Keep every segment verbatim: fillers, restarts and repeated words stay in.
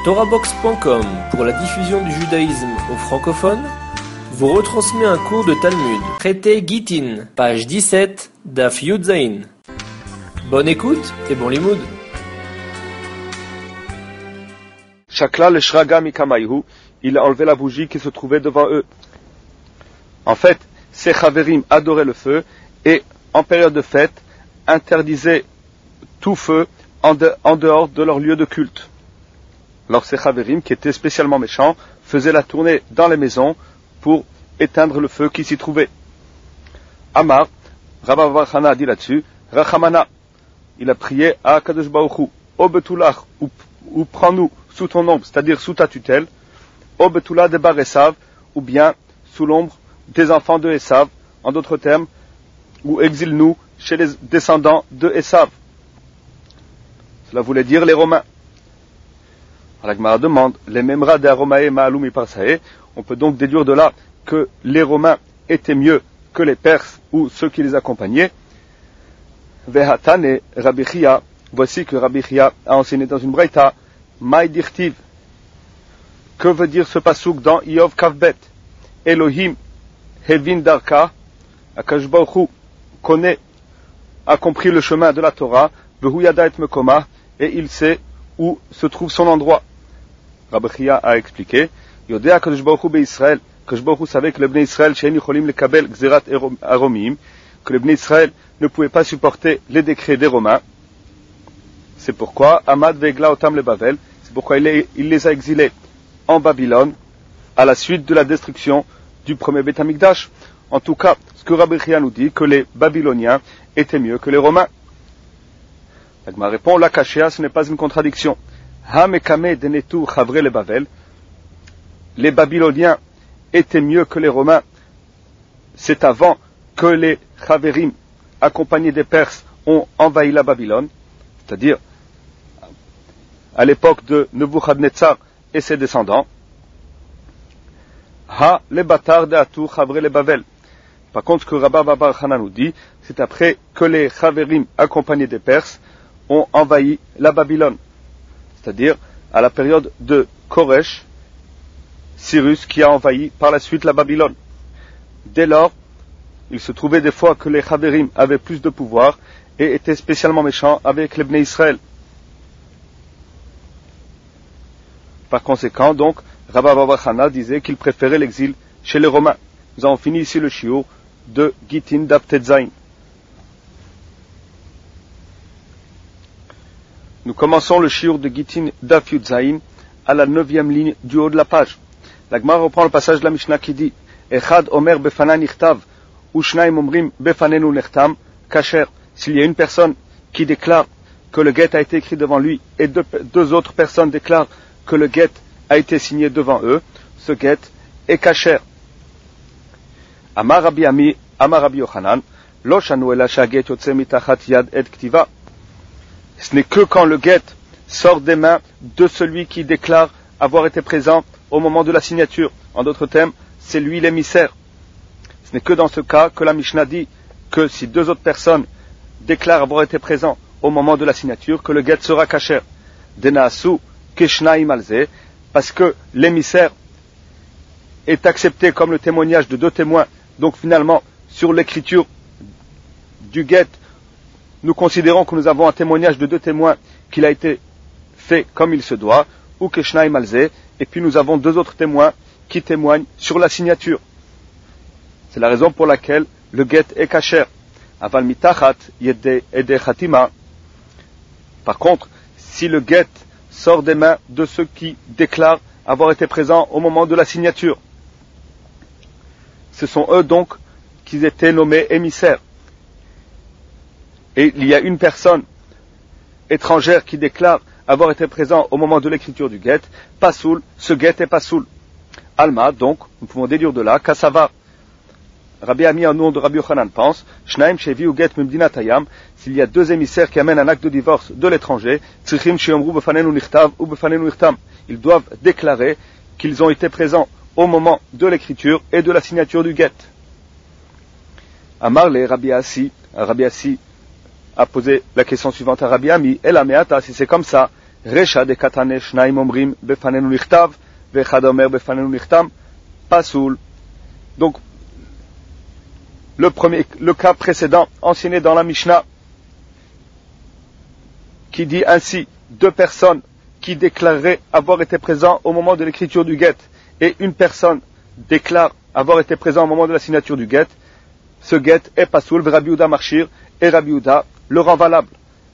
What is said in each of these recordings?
Torahbox point com, pour la diffusion du judaïsme aux francophones, vous retransmet un cours de Talmud, traité Gittin, page dix-sept, Daf Yud Zayin. Bonne écoute et bon limoud. Shakla le shraga mikamayhu, il a enlevé la bougie qui se trouvait devant eux. En fait, ces chaverim adoraient le feu et, en période de fête, interdisaient tout feu en, de, en dehors de leur lieu de culte. Alors ces chaverim, qui étaient spécialement méchants, faisaient la tournée dans les maisons pour éteindre le feu qui s'y trouvait. Amar, Rabba bar Chana a dit là-dessus, Rachamana, il a prié à Kadosh Baruch Hu, O Betulach, ou, ou prends-nous sous ton ombre, c'est-à-dire sous ta tutelle, O Betula de Bar Esav, ou bien sous l'ombre des enfants de Esav, en d'autres termes, ou exile-nous chez les descendants de Esav. Cela voulait dire les Romains. La Gemara demande, les Memra de Aromae Ma'alumi Parsae, on peut donc déduire de là que les Romains étaient mieux que les Perses ou ceux qui les accompagnaient. Vehatane Rabbi Chia, voici que Rabbi Chia a enseigné dans une braïta, Maï dirtiv. Que veut dire ce pasouk dans Iyov Kavbet? Elohim Hevin Darka, Akadosh Baruch Hu connaît, a compris le chemin de la Torah, Vehu Yada et Mekoma, et il sait où se trouve son endroit. Rabbi Chia a expliqué, Yodea Akadosh Baruch Hu be'Israël, Akadosh Baruch Hu savait que les Bnei Israël, she'en yicholim lekabel gzerat aromim, que les Bnei Israël ne pouvaient pas supporter les décrets des Romains. C'est pourquoi Amad ve'egla otam le Bavel, c'est pourquoi il, est, il les a exilés en Babylone à la suite de la destruction du premier Beth Amikdash. En tout cas, ce que Rabbi Chia nous dit, que les Babyloniens étaient mieux que les Romains. La Gemara répond, la Kashia, ce n'est pas une contradiction. Ha mekame denetu chavre le Bavel, les Babyloniens étaient mieux que les Romains. C'est avant que les Chaverim, accompagnés des Perses, ont envahi la Babylone, c'est-à-dire à l'époque de Nebuchadnezzar et ses descendants. Ha le batar de atu chavre le Bavel. Par contre, ce que Rabba bar Chana nous dit, c'est après que les Chaverim, accompagnés des Perses, ont envahi la Babylone, c'est-à-dire à la période de Koresh, Cyrus, qui a envahi par la suite la Babylone. Dès lors, il se trouvait des fois que les Chaverim avaient plus de pouvoir et étaient spécialement méchants avec les Bnei Israël. Par conséquent, donc, Rabba bar Chana disait qu'il préférait l'exil chez les Romains. Nous avons fini ici le shiur de Gittin Daf Tetzain. Nous commençons le shiur de Gittin Daf Yud Zayin à la neuvième ligne du haut de la page. La Gemara reprend le passage de la Mishnah qui dit Echad Omer Befana Nichtav Ushnaim Omrim Befanenu Nechtam Kasher. S'il y a une personne qui déclare que le guet a été écrit devant lui et deux, deux autres personnes déclarent que le guet a été signé devant eux, ce guet est kasher. Amar Rabbi Ami, Amar Rabbi Yochanan, Lo shanu ela shaget yotze mitachat yad et ktiva. Ce n'est que quand le guet sort des mains de celui qui déclare avoir été présent au moment de la signature. En d'autres termes, c'est lui l'émissaire. Ce n'est que dans ce cas que la Mishnah dit que si deux autres personnes déclarent avoir été présents au moment de la signature, que le guet sera kasher. Denaasu keshnaim alze, parce que l'émissaire est accepté comme le témoignage de deux témoins. Donc finalement, sur l'écriture du guet, nous considérons que nous avons un témoignage de deux témoins qu'il a été fait comme il se doit, ou keshnaim alze, et puis nous avons deux autres témoins qui témoignent sur la signature. C'est la raison pour laquelle le guet est kasher. Aval mitachat yede ede chatima. Par contre, si le guet sort des mains de ceux qui déclarent avoir été présents au moment de la signature, ce sont eux donc qui étaient nommés émissaires. Et il y a une personne étrangère qui déclare avoir été présent au moment de l'écriture du guet, pasoul, ce guet est pasoul. Alma, donc, nous pouvons déduire de là, Kassava. Rabbi Ami, au nom de Rabbi Yochanan, pense, Shnaim shevi u get mimdina tayam, s'il y a deux émissaires qui amènent un acte de divorce de l'étranger, tzrichim sheomru befanenu nichtav ou befanenu nichtam, ils doivent déclarer qu'ils ont été présents au moment de l'écriture et de la signature du guet. Amar le Rabbi Assi, Rabbi Assi a posé la question suivante à Rabbi Ami, et la meata, si c'est comme ça, Resha de katane shnaim omrim befanenu nichtav ve'echad omer befanenu nichtam pasoul. Donc, le premier, le cas précédent, enseigné dans la Mishnah, qui dit ainsi, deux personnes qui déclareraient avoir été présents au moment de l'écriture du guet, et une personne déclare avoir été présent au moment de la signature du guet, ce guet est pasoul, Rabbi Yehuda marchir, et Rabbi Yehuda le rend valable.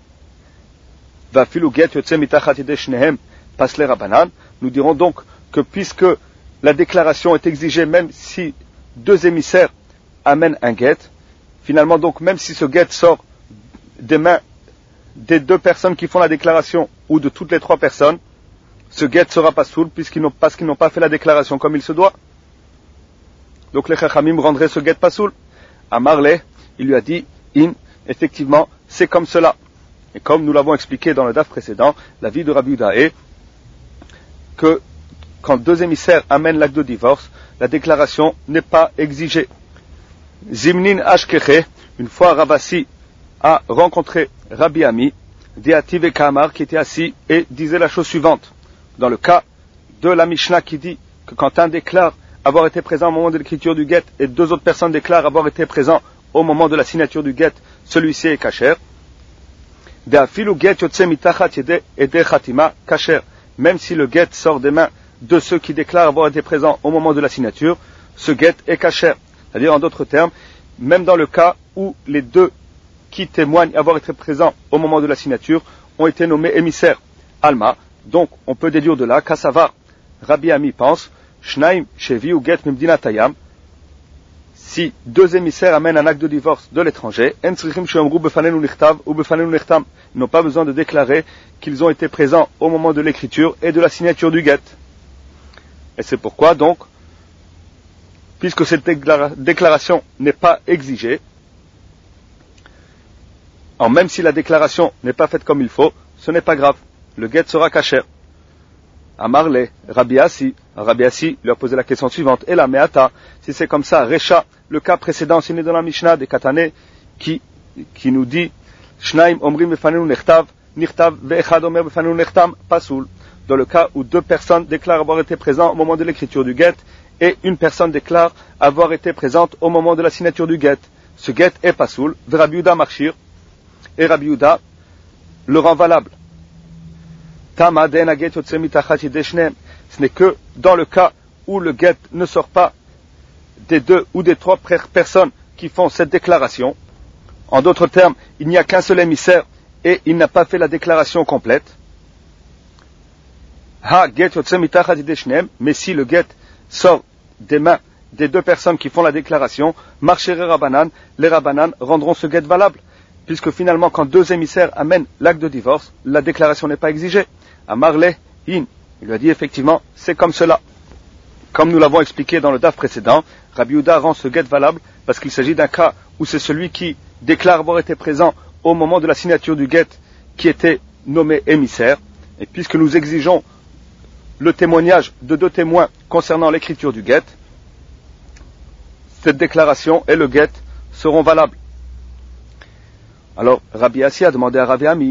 Nous dirons donc que puisque la déclaration est exigée même si deux émissaires amènent un guet, finalement donc même si ce guet sort des mains des deux personnes qui font la déclaration ou de toutes les trois personnes, ce guet sera pasoul puisqu'ils n'ont, parce qu'ils n'ont pas fait la déclaration comme il se doit. Donc les chachamim rendraient ce guet pasoul. Amarle, il lui a dit, in, effectivement, c'est comme cela. Et comme nous l'avons expliqué dans le daf précédent, la vie de Rabbi Yehuda est que quand deux émissaires amènent l'acte de divorce, la déclaration n'est pas exigée. Zimnin Ashkeche, une fois Ravasi a rencontré Rabbi Ami, Diativ et Kamar, qui était assis et disait la chose suivante. Dans le cas de la Mishnah qui dit que quand un déclare avoir été présent au moment de l'écriture du guet et deux autres personnes déclarent avoir été présents au moment de la signature du guet, celui-ci est kasher. Même si le guet sort des mains de ceux qui déclarent avoir été présents au moment de la signature, ce guet est kasher. C'est-à-dire, en d'autres termes, même dans le cas où les deux qui témoignent avoir été présents au moment de la signature ont été nommés émissaires. Alma, donc on peut déduire de là, Kassavar, Rabbi Ami pense, Shnaim Shevi ou Get Mimdinatayam, si deux émissaires amènent un acte de divorce de l'étranger, ils n'ont pas besoin de déclarer qu'ils ont été présents au moment de l'écriture et de la signature du guet. Et c'est pourquoi donc, puisque cette déclara- déclaration n'est pas exigée, alors même si la déclaration n'est pas faite comme il faut, ce n'est pas grave, le guet sera kasher. Amarle, Rabbi Assi, Rabbi Assi lui a posé la question suivante, et la meata, si c'est comme ça, Recha, le cas précédent enseigné dans la Mishnah des Katane, qui, qui nous dit, Shnaim omrim befanenu nechtav, nichtav ve'echad omer befanenu nechtam, pasoul. Dans le cas où deux personnes déclarent avoir été présentes au moment de l'écriture du guet, et une personne déclare avoir été présente au moment de la signature du guet. Ce guet est pasoul, Rabbi Yehuda marchir, et Rabbi Yehuda le rend valable. Ce n'est que dans le cas où le guet ne sort pas des deux ou des trois personnes qui font cette déclaration. En d'autres termes, il n'y a qu'un seul émissaire et il n'a pas fait la déclaration complète. Mais si le guet sort des mains des deux personnes qui font la déclaration, marcher Rabbanan, les Rabbanan rendront ce guet valable. Puisque finalement, quand deux émissaires amènent l'acte de divorce, la déclaration n'est pas exigée. Amarle, in, il lui a dit effectivement, c'est comme cela. Comme nous l'avons expliqué dans le daf précédent, Rabbi Yehuda rend ce guet valable parce qu'il s'agit d'un cas où c'est celui qui déclare avoir été présent au moment de la signature du guet qui était nommé émissaire. Et puisque nous exigeons le témoignage de deux témoins concernant l'écriture du guet, cette déclaration et le guet seront valables. Alors, Rabbi Assi a demandé à Rabbi Ami,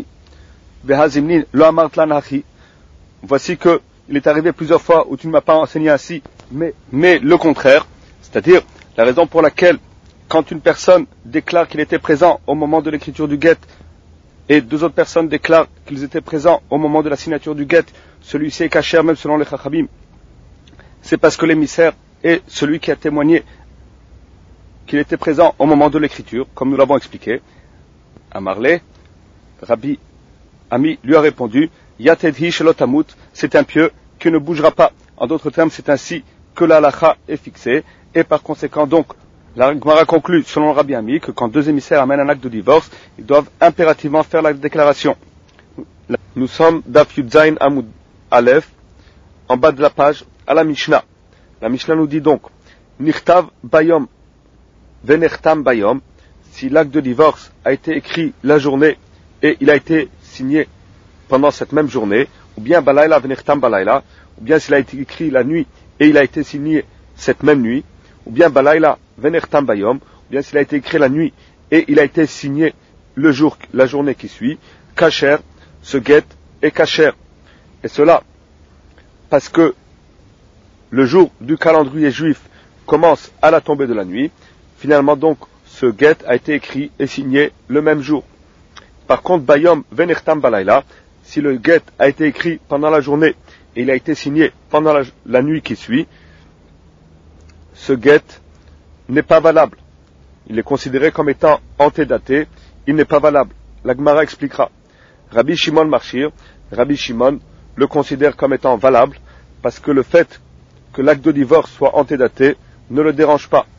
voici que il est arrivé plusieurs fois où tu ne m'as pas enseigné ainsi, mais, mais le contraire, c'est-à-dire la raison pour laquelle, quand une personne déclare qu'il était présent au moment de l'écriture du guet, et deux autres personnes déclarent qu'ils étaient présents au moment de la signature du guet, celui-ci est kasher même selon les chachamim, c'est parce que l'émissaire est celui qui a témoigné qu'il était présent au moment de l'écriture, comme nous l'avons expliqué. Amarle, Rabbi Ami lui a répondu, Yatedhi shelotamut, c'est un pieu qui ne bougera pas. En d'autres termes, c'est ainsi que la halakha est fixée, et par conséquent donc, la Gemara conclut, selon Rabbi Ami, que quand deux émissaires amènent un acte de divorce, ils doivent impérativement faire la déclaration. Nous sommes Daf Yudzain Amud Aleph, en bas de la page, à la Mishnah. La Mishnah nous dit donc, Nichtav Bayom Venechtam Bayom, si l'acte de divorce a été écrit la journée et il a été signé pendant cette même journée, ou bien Balayla Venechtam Balayla, ou bien s'il a été écrit la nuit et il a été signé cette même nuit, ou bien Balayla Venechtam Bayom, ou bien s'il a été écrit la nuit et il a été signé le jour, la journée qui suit, Kasher, ce guet est Kasher. Et cela parce que le jour du calendrier juif commence à la tombée de la nuit. Finalement donc, ce get a été écrit et signé le même jour. Par contre, Bayom Venertam Balayla, si le get a été écrit pendant la journée et il a été signé pendant la, la nuit qui suit, ce get n'est pas valable. Il est considéré comme étant antédaté, il n'est pas valable. La Gemara expliquera. Rabbi Shimon Marshir, Rabbi Shimon le considère comme étant valable parce que le fait que l'acte de divorce soit antédaté ne le dérange pas.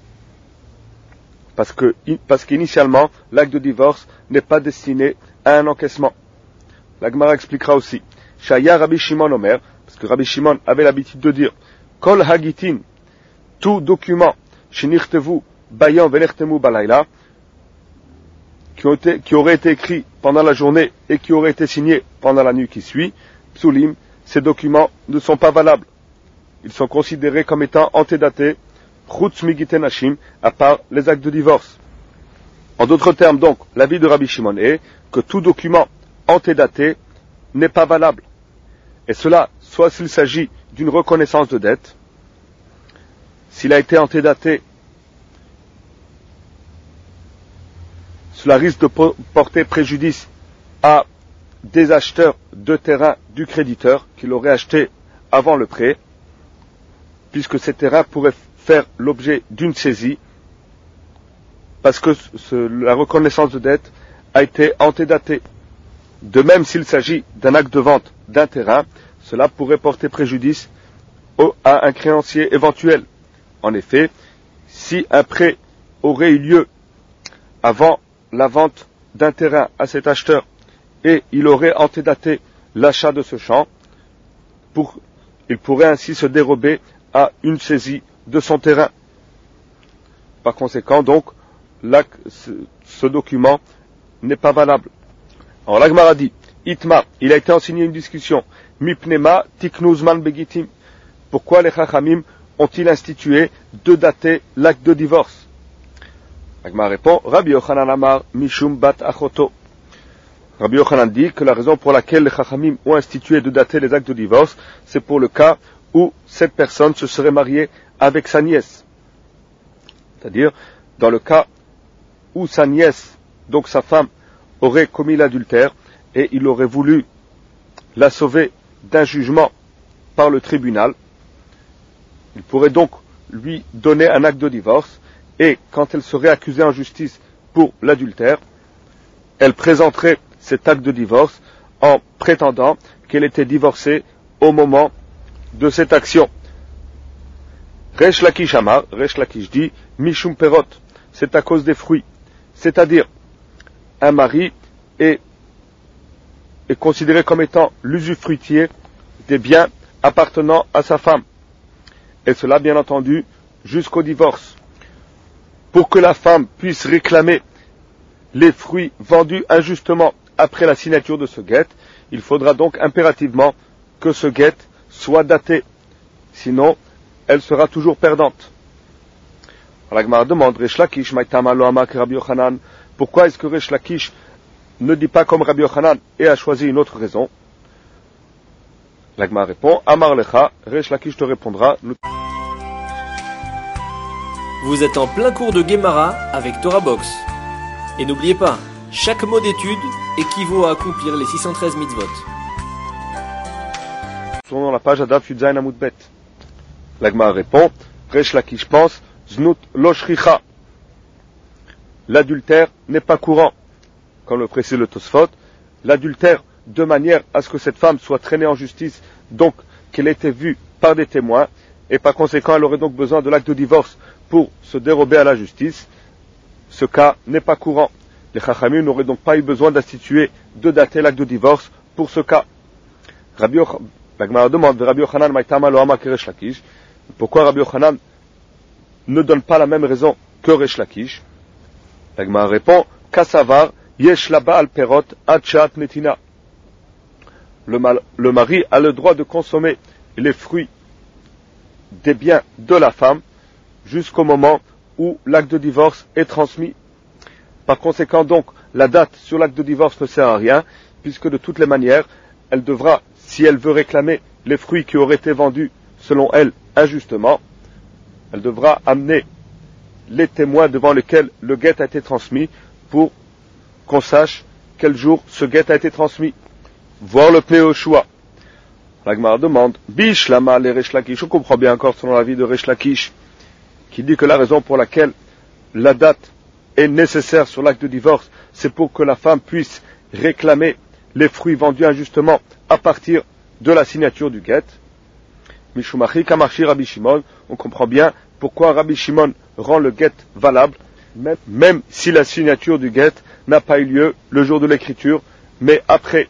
Parce que, parce qu'initialement, l'acte de divorce n'est pas destiné à un encaissement. La Gemara expliquera aussi. Shaya Rabbi Shimon Omer, parce que Rabbi Shimon avait l'habitude de dire, Kol Hagitin, tout document, Shinirtevu, Bayan Venertemu Balayla, qui, ont été, qui aurait été écrit pendant la journée et qui aurait été signé pendant la nuit qui suit, Psulim, ces documents ne sont pas valables. Ils sont considérés comme étant antédatés, Chutz Migiten Hashim, à part les actes de divorce. En d'autres termes, donc, l'avis de Rabbi Shimon est que tout document antédaté n'est pas valable. Et cela, soit s'il s'agit d'une reconnaissance de dette, s'il a été antédaté, cela risque de porter préjudice à des acheteurs de terrain du créditeur qui l'auraient acheté avant le prêt, puisque ces terrains pourraient faire l'objet d'une saisie, parce que ce, la reconnaissance de dette a été antédatée. De même, s'il s'agit d'un acte de vente d'un terrain, cela pourrait porter préjudice au, à un créancier éventuel. En effet, si un prêt aurait eu lieu avant la vente d'un terrain à cet acheteur et il aurait antédaté l'achat de ce champ, pour, il pourrait ainsi se dérober à une saisie de son terrain. Par conséquent, donc, là, ce, ce document n'est pas valable. Alors, l'Agmara dit, Itma, il a été enseigné une discussion, Mipnema tiknuzman begitim. Pourquoi les Chachamim ont-ils institué de dater l'acte de divorce? L'Agmara répond, Rabbi Yochanan Amar Mishum bat achoto. Rabbi Yochanan dit que la raison pour laquelle les Chachamim ont institué de dater les actes de divorce, c'est pour le cas où cette personne se serait mariée avec sa nièce. C'est-à-dire, dans le cas où sa nièce, donc sa femme, aurait commis l'adultère et il aurait voulu la sauver d'un jugement par le tribunal, il pourrait donc lui donner un acte de divorce et quand elle serait accusée en justice pour l'adultère, elle présenterait cet acte de divorce en prétendant qu'elle était divorcée au moment de cette action. Resh Lakish Amar, Resh Lakish dit, Mishum Perot, c'est à cause des fruits. C'est-à-dire, un mari est, est considéré comme étant l'usufruitier des biens appartenant à sa femme. Et cela, bien entendu, jusqu'au divorce. Pour que la femme puisse réclamer les fruits vendus injustement après la signature de ce guet, il faudra donc impérativement que ce guet soit daté. Sinon, elle sera toujours perdante. La Gemara demande, Resh Lakish maïtama lo amar Rabbi Yochanan, pourquoi est-ce que Resh Lakish ne dit pas comme Rabbi Yochanan et a choisi une autre raison? La Gemara répond, Amar lecha, Resh Lakish te répondra. Vous êtes en plein cours de Gemara avec Torah Box. Et n'oubliez pas, chaque mot d'étude équivaut à accomplir les six cent treize mitzvot. Tournons dans la page Adaf Yudzayin Amud Bet. La Gemara répond, Resh Lakish pense, Znut lo shricha. L'adultère n'est pas courant. Comme le précise le Tosfot, l'adultère de manière à ce que cette femme soit traînée en justice, donc qu'elle ait été vue par des témoins, et par conséquent elle aurait donc besoin de l'acte de divorce pour se dérober à la justice, ce cas n'est pas courant. Les Chachamim n'auraient donc pas eu besoin d'instituer, de dater l'acte de divorce pour ce cas. Rabbi Yochanan, la Gemara demande, Rabbi Yochanan maïtama lo amar Resh Lakish, pourquoi Rabbi Yochanan ne donne pas la même raison que Resh Lakish? La Gemara répond, Kassavar yesh laba al perot ad she'at netina. Le mari a le droit de consommer les fruits des biens de la femme jusqu'au moment où l'acte de divorce est transmis. Par conséquent donc, la date sur l'acte de divorce ne sert à rien, puisque de toutes les manières, elle devra si elle veut réclamer les fruits qui auraient été vendus, selon elle, injustement, elle devra amener les témoins devant lesquels le guet a été transmis pour qu'on sache quel jour ce guet a été transmis. Voir le Pnei Yoshua. La Gemara demande, Bish lama le Resh Lakish. On comprend bien encore selon l'avis de Resh Lakish, qui dit que la raison pour laquelle la date est nécessaire sur l'acte de divorce, c'est pour que la femme puisse réclamer les fruits vendus injustement à partir de la signature du guet. Mishumachi Kamarshi Rabbi Shimon. On comprend bien pourquoi Rabbi Shimon rend le guet valable, même, même si la signature du guet n'a pas eu lieu le jour de l'écriture, mais après.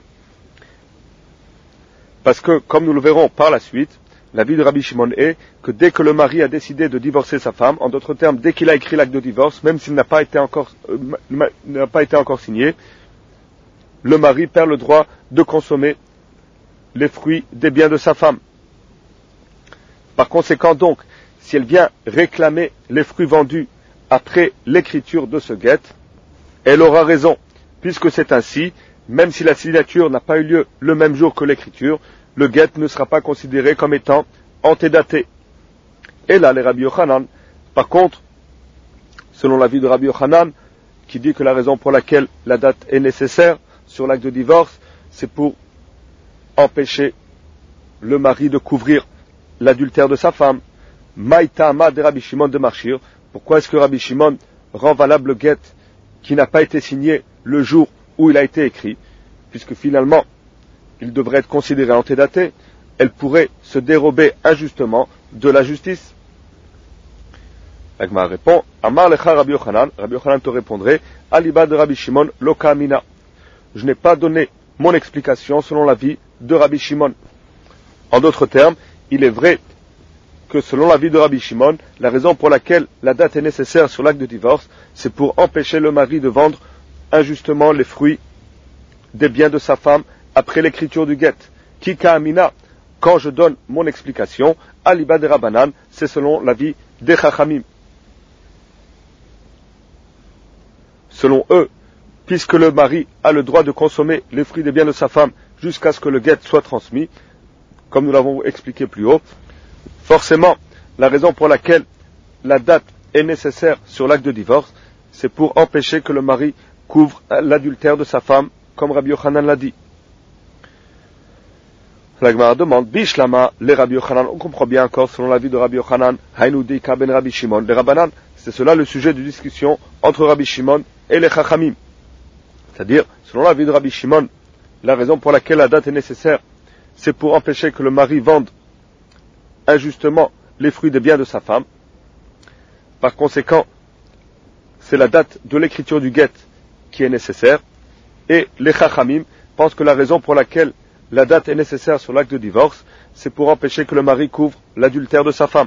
Parce que, comme nous le verrons par la suite, l'avis de Rabbi Shimon est que dès que le mari a décidé de divorcer sa femme, en d'autres termes, dès qu'il a écrit l'acte de divorce, même s'il n'a pas été encore, euh, n'a pas été encore signé, le mari perd le droit de consommer les fruits des biens de sa femme. Par conséquent donc, si elle vient réclamer les fruits vendus après l'écriture de ce guet, elle aura raison, puisque c'est ainsi, même si la signature n'a pas eu lieu le même jour que l'écriture, le guet ne sera pas considéré comme étant antédaté. Et là, les Rabbi Yochanan, par contre, selon l'avis de Rabbi Yochanan, qui dit que la raison pour laquelle la date est nécessaire sur l'acte de divorce, c'est pour empêcher le mari de couvrir l'adultère de sa femme. Maïtama de Rabbi Shimon de Marchir. Pourquoi est-ce que Rabbi Shimon rend valable le guet qui n'a pas été signé le jour où il a été écrit, puisque finalement il devrait être considéré antédaté, elle pourrait se dérober injustement de la justice. L'Agma répond, Amar lecha Rabbi Yochanan, Rabbi Yochanan te répondrait, Aliba de Rabbi Shimon, Loka Amina. Je n'ai pas donné mon explication selon l'avis de Rabbi Shimon. En d'autres termes, il est vrai que selon l'avis de Rabbi Shimon, la raison pour laquelle la date est nécessaire sur l'acte de divorce, c'est pour empêcher le mari de vendre injustement les fruits des biens de sa femme après l'écriture du guet. Kika Amina, quand je donne mon explication, Aliba de Rabbanan, c'est selon l'avis des Chachamim. Selon eux, puisque le mari a le droit de consommer les fruits des biens de sa femme jusqu'à ce que le guet soit transmis, comme nous l'avons expliqué plus haut, forcément, la raison pour laquelle la date est nécessaire sur l'acte de divorce, c'est pour empêcher que le mari couvre l'adultère de sa femme, comme Rabbi Yochanan l'a dit. La Gemara demande, Bishlama, les Rabbi Yochanan, on comprend bien encore selon l'avis de Rabbi Yochanan, Hainu Deika ben Rabbi Shimon, les Rabbanan, c'est cela le sujet de discussion entre Rabbi Shimon et les Chachamim. C'est-à-dire, selon l'avis de Rabbi Shimon, la raison pour laquelle la date est nécessaire, c'est pour empêcher que le mari vende injustement les fruits des biens de sa femme. Par conséquent, c'est la date de l'écriture du guet qui est nécessaire, et les Chachamim pensent que la raison pour laquelle la date est nécessaire sur l'acte de divorce, c'est pour empêcher que le mari couvre l'adultère de sa femme.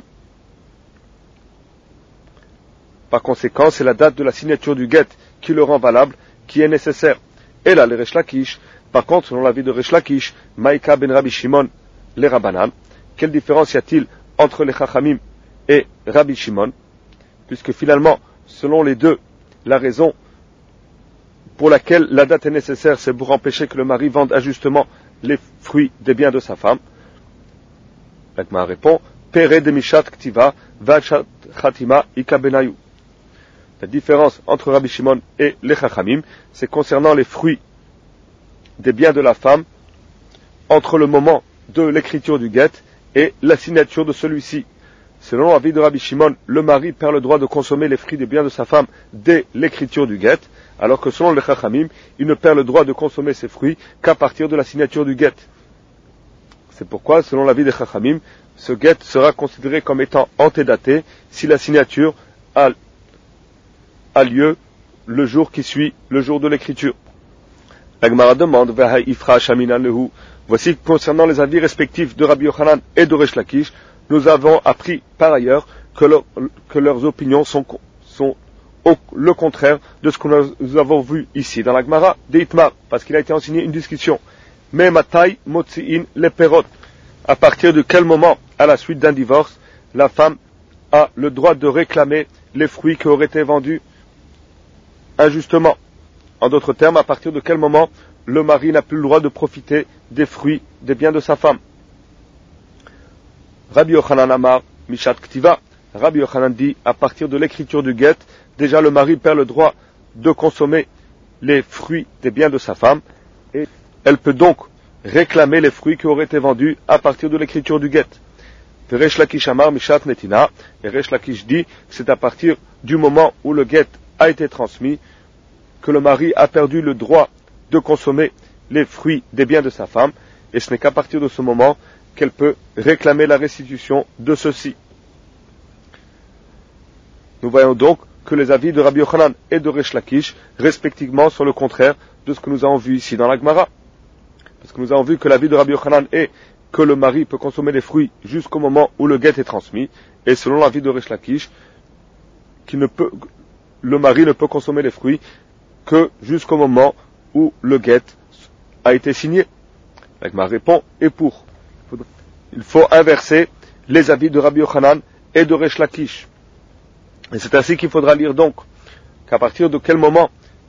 Par conséquent, c'est la date de la signature du guet qui le rend valable, qui est nécessaire. Et là, les Resh Lakish, par contre, selon l'avis de Resh Lakish, Maïka ben Rabbi Shimon, les Rabbanan, quelle différence y a-t-il entre les Chachamim et Rabbi Shimon, puisque finalement, selon les deux, la raison pour laquelle la date est nécessaire, c'est pour empêcher que le mari vende injustement les fruits des biens de sa femme. L'Agma répond, Pere de Mishat Ktiva, Vachat Khatima Ika Benayu. La différence entre Rabbi Shimon et les Chachamim, c'est concernant les fruits des biens de la femme entre le moment de l'écriture du guet et la signature de celui-ci. Selon l'avis de Rabbi Shimon, le mari perd le droit de consommer les fruits des biens de sa femme dès l'écriture du guet, alors que selon les Chachamim, il ne perd le droit de consommer ses fruits qu'à partir de la signature du guet. C'est pourquoi, selon l'avis des Chachamim, ce guet sera considéré comme étant antédaté si la signature a, a lieu le jour qui suit le jour de l'écriture. La Gemara demande, voici concernant les avis respectifs de Rabbi Yochanan et de Resh Lakish, nous avons appris par ailleurs que, leur, que leurs opinions sont, sont au, le contraire de ce que nous avons vu ici dans la Gemara de Itmar, parce qu'il a été enseigné une discussion. Mais matai motzi'in le perot. À partir de quel moment, à la suite d'un divorce, la femme a le droit de réclamer les fruits qui auraient été vendus injustement. En d'autres termes, à partir de quel moment le mari n'a plus le droit de profiter des fruits, des biens de sa femme. Rabbi Yochanan Amar, Mishat Ktiva. Rabbi Yochanan dit, à partir de l'écriture du guet, déjà le mari perd le droit de consommer les fruits des biens de sa femme, et elle peut donc réclamer les fruits qui auraient été vendus à partir de l'écriture du guet. Resh Lakish Amar Mishat Netina, et Resh Lakish dit, c'est à partir du moment où le guet a été transmis que le mari a perdu le droit de consommer les fruits des biens de sa femme, et ce n'est qu'à partir de ce moment qu'elle peut réclamer la restitution de ceux-ci. Nous voyons donc que les avis de Rabbi Yochanan et de Resh Lakish, respectivement, sont le contraire de ce que nous avons vu ici dans la Gemara. Parce que nous avons vu que l'avis de Rabbi Yochanan est que le mari peut consommer les fruits jusqu'au moment où le guet est transmis, et selon l'avis de Resh Lakish, qui ne peut, le mari ne peut consommer les fruits que jusqu'au moment où le guet a été signé. La Gemara répond, et pour. Il faut inverser les avis de Rabbi Yochanan et de Resh Lakish. Et c'est ainsi qu'il faudra lire donc qu'à partir de quel moment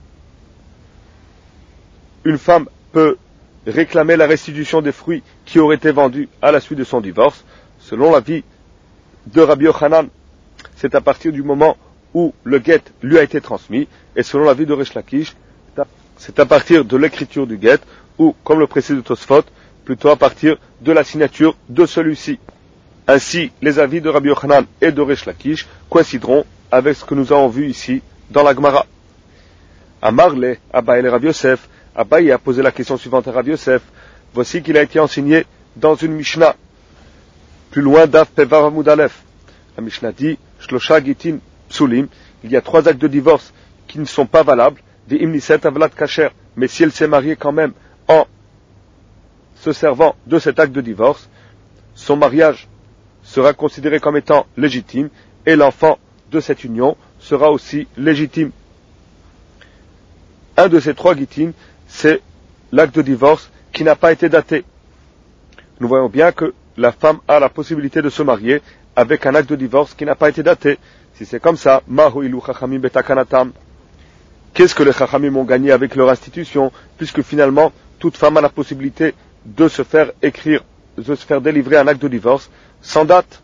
une femme peut réclamer la restitution des fruits qui auraient été vendus à la suite de son divorce. Selon l'avis de Rabbi Yochanan, c'est à partir du moment où le guet lui a été transmis, et selon l'avis de Resh Lakish, c'est à partir de l'écriture du guet, ou, comme le précise Tosfot, plutôt à partir de la signature de celui-ci. Ainsi, les avis de Rabbi Yochanan et de Resh Lakish coïncideront avec ce que nous avons vu ici dans la Gemara. Amarle, Abaye le Rabbi Yosef, Abaye a posé la question suivante à Rabbi Yosef. Voici qu'il a été enseigné dans une Mishnah. Plus loin d'Af Pevav Amud Aleph. La Mishnah dit, Shlosha Gitin Psulim, il y a trois actes de divorce qui ne sont pas valables, des Imniset Avlat Kacher, mais si elle s'est mariée quand même en se servant de cet acte de divorce, son mariage sera considéré comme étant légitime, et l'enfant de cette union sera aussi légitime. Un de ces trois Gitin, c'est l'acte de divorce qui n'a pas été daté. Nous voyons bien que la femme a la possibilité de se marier avec un acte de divorce qui n'a pas été daté. Si c'est comme ça, Mahoilu Chachamim Betakanatam. Qu'est-ce que les Chachamim ont gagné avec leur institution, puisque finalement, toute femme a la possibilité de se faire écrire, de se faire délivrer un acte de divorce sans date.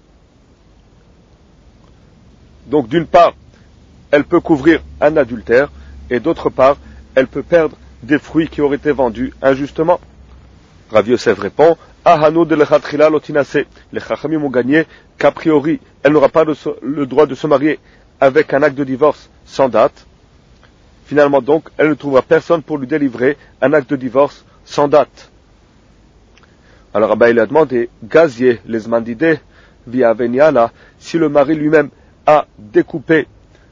Donc d'une part, elle peut couvrir un adultère, et d'autre part, elle peut perdre des fruits qui auraient été vendus injustement. Rav Yosef répond, Ahano de l'Echatrila lotinase. Les Chachamim ont gagné qu'a priori, elle n'aura pas le droit de se marier avec un acte de divorce sans date. Finalement donc, elle ne trouvera personne pour lui délivrer un acte de divorce sans date. Alors Abba il a demandé, Gazier, les mandidés, via Veniala, si le mari lui-même a découpé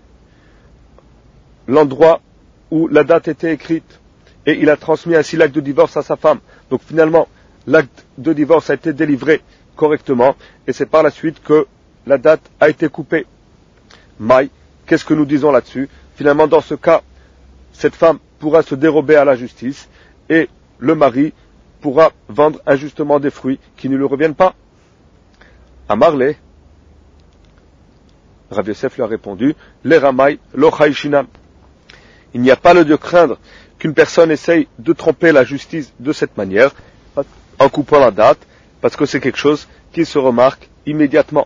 l'endroit où la date était écrite, et il a transmis ainsi l'acte de divorce à sa femme. Donc finalement, l'acte de divorce a été délivré correctement, et c'est par la suite que la date a été coupée. Maï, qu'est-ce que nous disons là-dessus? Finalement, dans ce cas, cette femme pourra se dérober à la justice, et le mari pourra vendre injustement des fruits qui ne lui reviennent pas. Amarle, Rav Yosef lui a répondu, les Ramaï, lo chaïshinam. Il n'y a pas lieu de craindre qu'une personne essaye de tromper la justice de cette manière, en coupant la date, parce que c'est quelque chose qui se remarque immédiatement.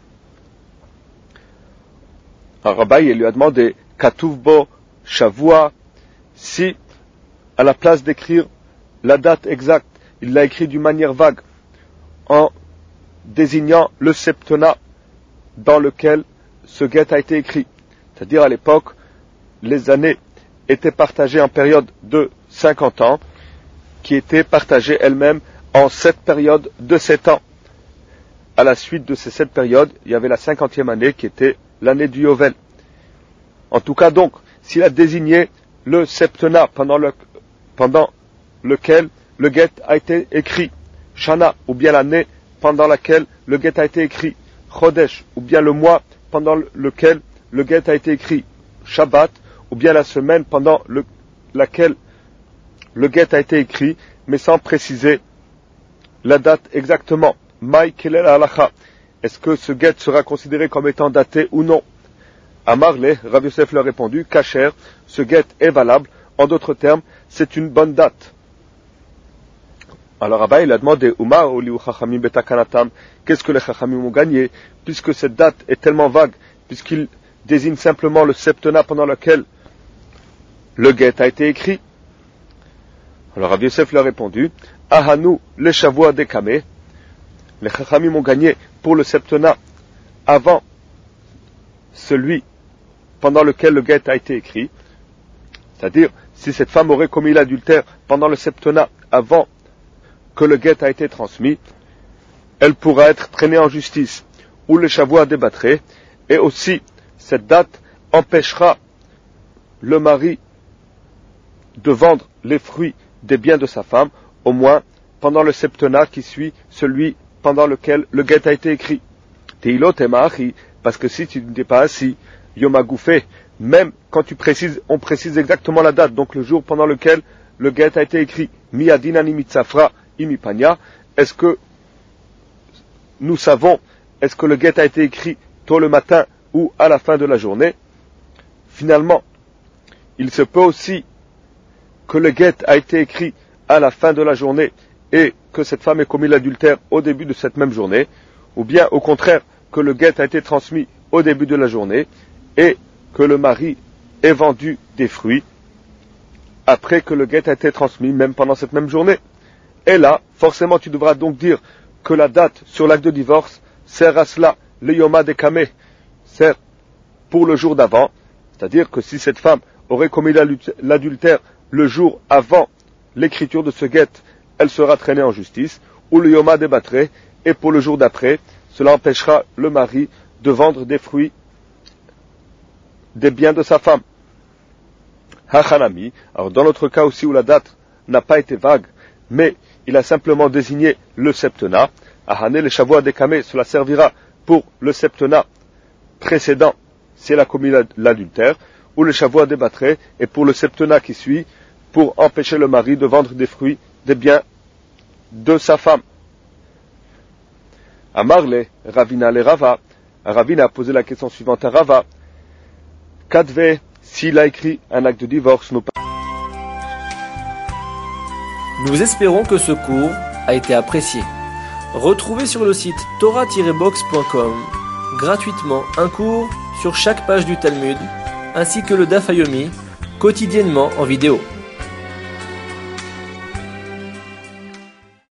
Un rabbin lui a demandé, Katuvbo, Shavua, si, à la place d'écrire la date exacte, il l'a écrit d'une manière vague, en désignant le septennat dans lequel ce guet a été écrit. C'est-à-dire à l'époque, les années étaient partagées en périodes de cinquante ans, qui étaient partagées elles-mêmes en sept périodes de sept ans. À la suite de ces sept périodes, il y avait la cinquantième année qui était l'année du Yovel. En tout cas donc, s'il a désigné le septennat pendant, le, pendant lequel le guet a été écrit, Shana, ou bien l'année pendant laquelle le guet a été écrit, Chodesh, ou bien le mois pendant lequel le guet a été écrit, Shabbat, ou bien la semaine pendant le, laquelle le guet a été écrit, mais sans préciser la date exactement. Maï kelel halacha. Est-ce que ce guet sera considéré comme étant daté ou non? Amarle, Rav Yosef lui a répondu, Kacher, ce guet est valable. En d'autres termes, c'est une bonne date. Alors Abba il a demandé Uma Oli Chachamim Betakanatam, qu'est-ce que les Chachamim ont gagné, puisque cette date est tellement vague, puisqu'il désigne simplement le septennat pendant lequel le guet a été écrit. Alors Rav Yosef lui a répondu Ahanu le Shavua Dekame, les Chachamim ont gagné pour le septennat avant celui pendant lequel le guet a été écrit, c'est-à-dire si cette femme aurait commis l'adultère pendant le septennat avant que le guet a été transmis, elle pourra être traînée en justice, ou le Shavua débattrait, et aussi cette date empêchera le mari de vendre les fruits des biens de sa femme, au moins pendant le septennat qui suit celui pendant lequel le guet a été écrit. Teilot emachi, parce que si tu ne dis pas ainsi, yomagoufé, même quand tu précises, on précise exactement la date, donc le jour pendant lequel le guet a été écrit, miadinani mitzafra imipania, est-ce que nous savons, est-ce que le guet a été écrit tôt le matin ou à la fin de la journée? Finalement, il se peut aussi que le guet a été écrit à la fin de la journée et que cette femme ait commis l'adultère au début de cette même journée, ou bien au contraire que le guet a été transmis au début de la journée et que le mari ait vendu des fruits après que le guet a été transmis, même pendant cette même journée. Et là, forcément, tu devras donc dire que la date sur l'acte de divorce sert à cela, le yoma dekame, sert pour le jour d'avant, c'est-à-dire que si cette femme aurait commis l'adultère le jour avant l'écriture de ce guet, elle sera traînée en justice, ou le yoma débattrait, et pour le jour d'après, cela empêchera le mari de vendre des fruits des biens de sa femme. Hachanami, alors dans notre cas aussi où la date n'a pas été vague, mais il a simplement désigné le septennat, Ahane le Shavua Dekame, cela servira pour le septennat précédent, si elle a commis l'adultère, ou le Shavua débattrait, et pour le septennat qui suit, pour empêcher le mari de vendre des fruits, des biens de sa femme. Amarle, Ravina le Rava, Ravina a posé la question suivante à Rava, Kadve, s'il a écrit un acte de divorce, nous Nous espérons que ce cours a été apprécié. Retrouvez sur le site torah tiret box point com gratuitement un cours sur chaque page du Talmud, ainsi que le Daf Yomi, quotidiennement en vidéo.